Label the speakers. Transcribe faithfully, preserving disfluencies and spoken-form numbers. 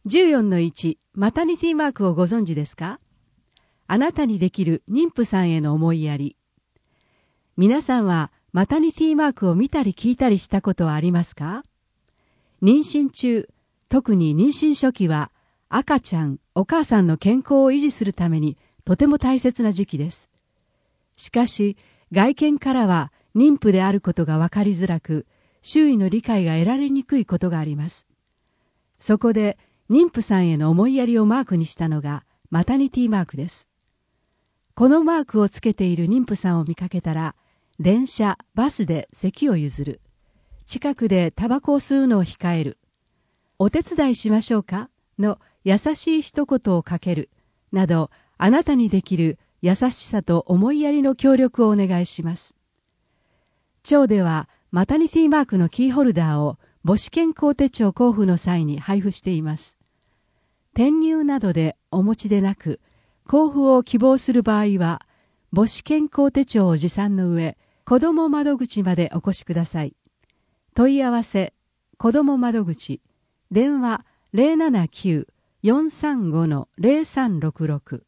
Speaker 1: じゅうよんのいち、マタニティマークをご存知ですか？あなたにできる妊婦さんへの思いやり。皆さんはマタニティマークを見たり聞いたりしたことはありますか？妊娠中、特に妊娠初期は赤ちゃん、お母さんの健康を維持するためにとても大切な時期です。しかし、外見からは妊婦であることが分かりづらく、周囲の理解が得られにくいことがあります。そこで、妊婦さんへの思いやりをマークにしたのがマタニティマークです。このマークをつけている妊婦さんを見かけたら、電車、バスで席を譲る。近くでタバコを吸うのを控える。お手伝いしましょうかの優しい一言をかける。など、あなたにできる優しさと思いやりの協力をお願いします。町ではマタニティマークのキーホルダーを母子健康手帳交付の際に配布しています。転入などでお持ちでなく、交付を希望する場合は、母子健康手帳を持参の上、子ども窓口までお越しください。問い合わせ、子ども窓口、電話 ゼロななきゅう よんさんご ゼロさんろくろく